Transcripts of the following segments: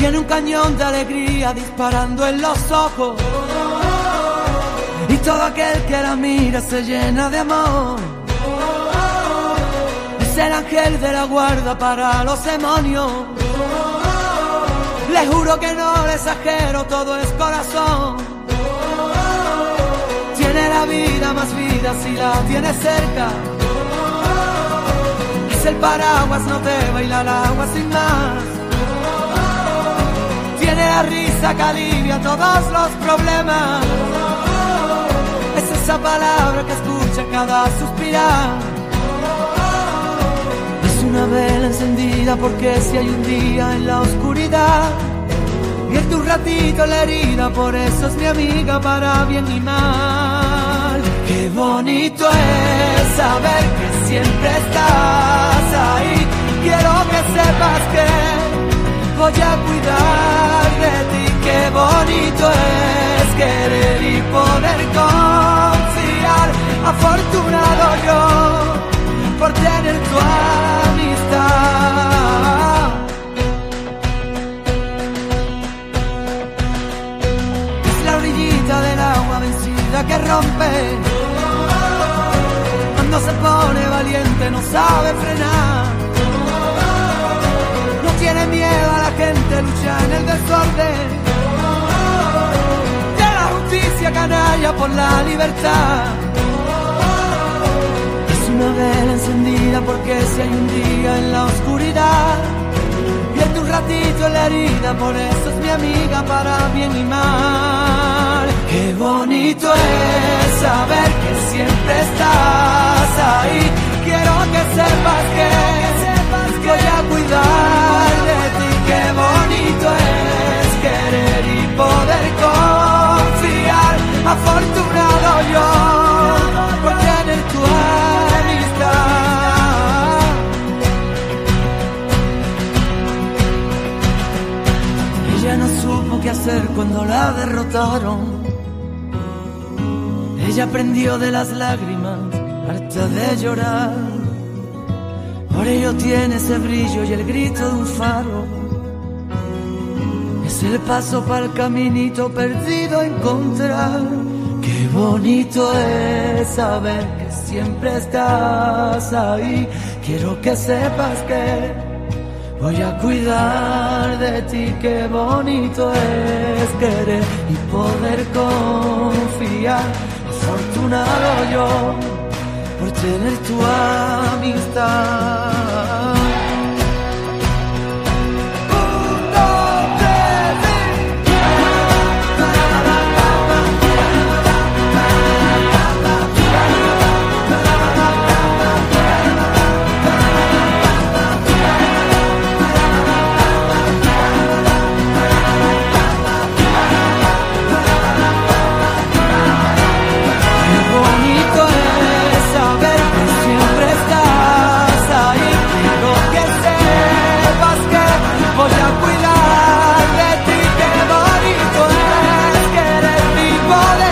Tiene un cañón de alegría disparando en los ojos, y todo aquel que la mira se llena de amor. Es el ángel de la guarda para los demonios. Le juro que no le exagero, todo es corazón. Tiene la vida más vida si la tienes cerca. Es el paraguas, no te baila el agua sin más. Tiene la risa que alivia todos los problemas. Es esa palabra que escucha cada suspirar. Es una vela encendida porque si hay un día en la oscuridad, vierte un ratito la herida, por eso es mi amiga para bien y mal. Qué bonito es saber que siempre estás ahí. Quiero que sepas que voy a cuidar de ti. Qué bonito es querer y poder confiar. Afortunado yo por tener tu amistad. Es la orillita del agua vencida que rompe. Cuando se pone valiente no sabe frenar. No tiene miedo a la gente, lucha en el desorden. De la justicia canalla por la libertad. Es una vela encendida porque si hay un día en la oscuridad, vierte un ratito en la herida, por eso es mi amiga para bien y mal. Qué bonito es saber que siempre estás ahí. Quiero que sepas que voy a cuidar de ti. Qué bonito es querer y poder confiar. Afortunado yo por tener tu amistad. Ella no supo qué hacer cuando la derrotaron. Ella aprendió de las lágrimas, harta de llorar. Por ello tiene ese brillo y el grito de un faro. Es el paso para el caminito perdido a encontrar. Qué bonito es saber que siempre estás ahí. Quiero que sepas que voy a cuidar de ti. Qué bonito es querer y poder confiar. Afortunado yo por tener tu amistad.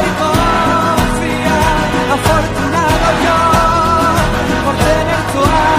Afortunado yo por tener tu amor.